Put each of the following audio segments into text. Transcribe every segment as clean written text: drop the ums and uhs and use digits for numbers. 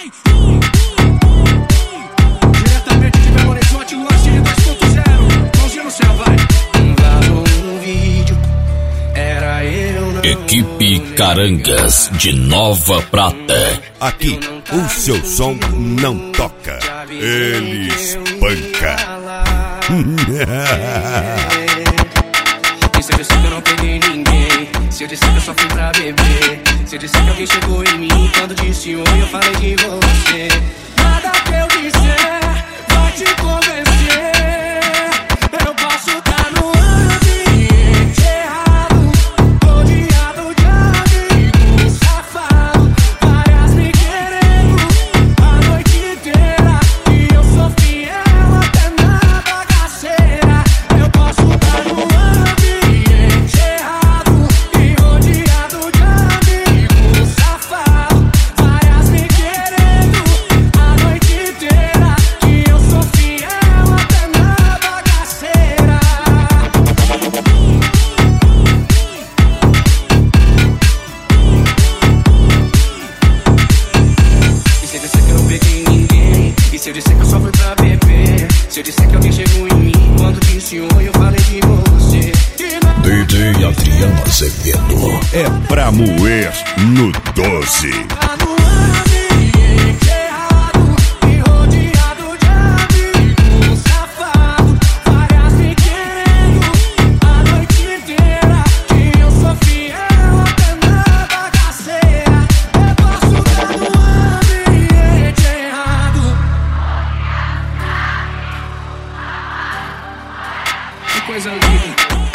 Diretamente de Belo Horizonte, Lance 2.0. Mãozinha no céu, vai. Vazou um vídeo, era eu não. Equipe Carangas de Nova Prata. Aqui, o seu som não toca, ele espanca. E se eu disser que eu não peguei ninguém, se eu disser que eu só fui pra beber, se eu disser que alguém chegou em mim quando disse oi, eu falei de você. Nada que eu disser vai te convencer. Eu posso estar no ambiente errado, rodeado de amigos safados, várias me querendo a noite inteira, e eu sou fiel até na bagaceira. Eu posso estar no ambiente errado e rodeado de amigos safados, várias me querendo a noite inteira, e eu sou fiel até na bagaceira. E se eu disser que eu não peguei ninguém, e se eu disser que eu só fui pra beber, se eu disser que alguém chegou em mim quando disse oi, eu falei de você. E não DJ Adriano Azevedo. É pra moer no 12. tá no ambiente errado e rodeado de amigos safados, várias me querendo a noite inteira, que eu sou fiel até na bagaceira. Eu posso estar no ambiente errado. Que coisa linda.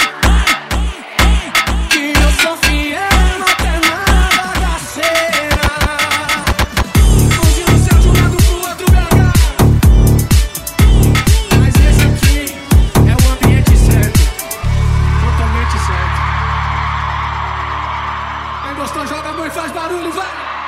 Que eu sou fiel até na bagaceira. Hoje no céu de um lado pro outro, BH. Mas esse aqui é o ambiente certo, totalmente certo. Quem gostou, joga a mão e faz barulho, vai!